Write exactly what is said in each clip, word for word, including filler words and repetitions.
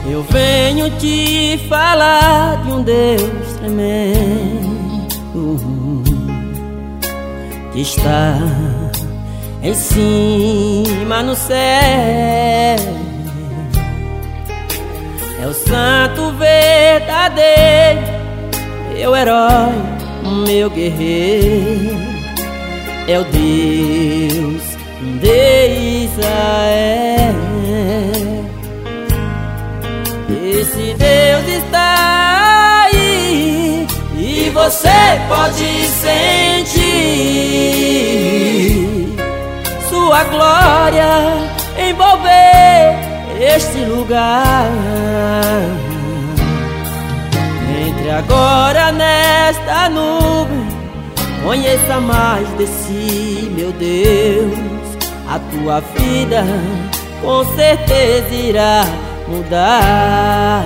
Eu venho te falar de um Deus tremendo que está em cima no céu. É o santo verdadeiro, meu herói, meu guerreiro. É o Deus de Israel. Esse Deus está aí e você pode sentir sua glória envolver este lugar. Entre agora nesta nuvem, conheça mais desse meu Deus. A tua vida com certeza irá mudar.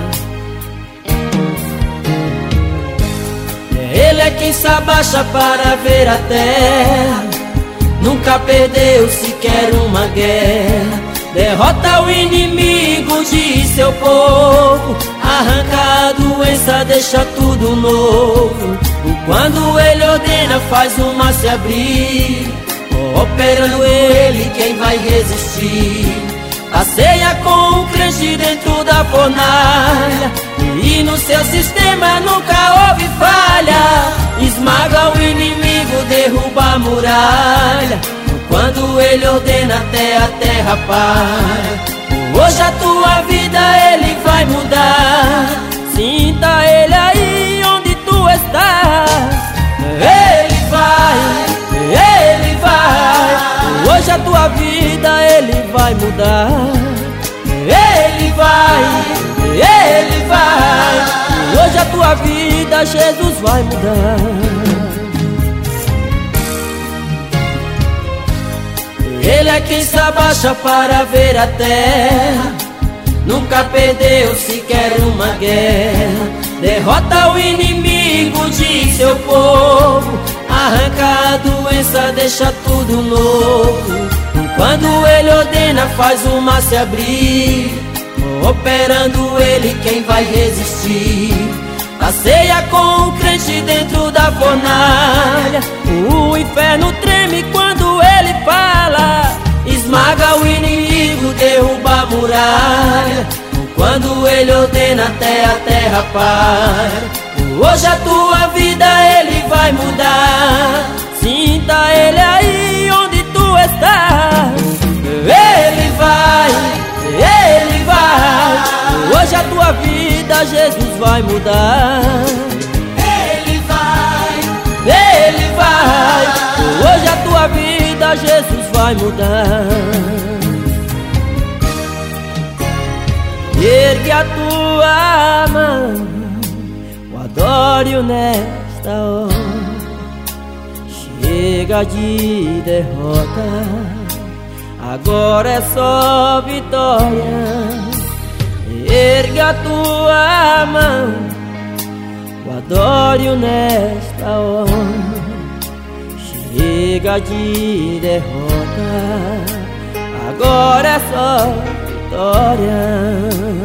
Ele é quem se abaixa para ver a terra, nunca perdeu sequer uma guerra. Derrota o inimigo de seu povo, arranca a doença, deixa tudo novo. Quando ele ordena faz o mar se abrir, operando ele quem vai resistir. Passeia com o crente dentro da fornalha e no seu sistema nunca houve falha. Esmaga o inimigo, derruba a muralha. Quando ele ordena até a terra para. Hoje a tua vida ele vai mudar. Sinta ele aí onde tu estás. Ele vai, ele vai. Hoje a tua vida ele vai mudar. Ele vai, ele vai. Hoje a tua vida Jesus vai mudar. Ele é quem se abaixa para ver a terra, nunca perdeu sequer uma guerra. Derrota o inimigo de seu povo, arranca a doença, deixa tudo novo. Quando ele ordena faz o mar se abrir, operando ele quem vai resistir. Passeia com o crente dentro da fornalha, o inferno treme quando ele fala. Esmaga o inimigo, derruba a muralha. Quando ele ordena até a terra para. Hoje a tua vida ele vai mudar. Sinta ele aí onde tu estás. Ele vai, ele vai. Hoje a tua vida Jesus vai mudar. Ele vai, ele vai. Hoje a tua vida Jesus vai mudar. Ergue a tua mão, o adore-o nesta hora. Chega de derrota, agora é só vitória. Ergue a tua mão, o adore-o nesta hora. Chega de derrota, agora é só vitória.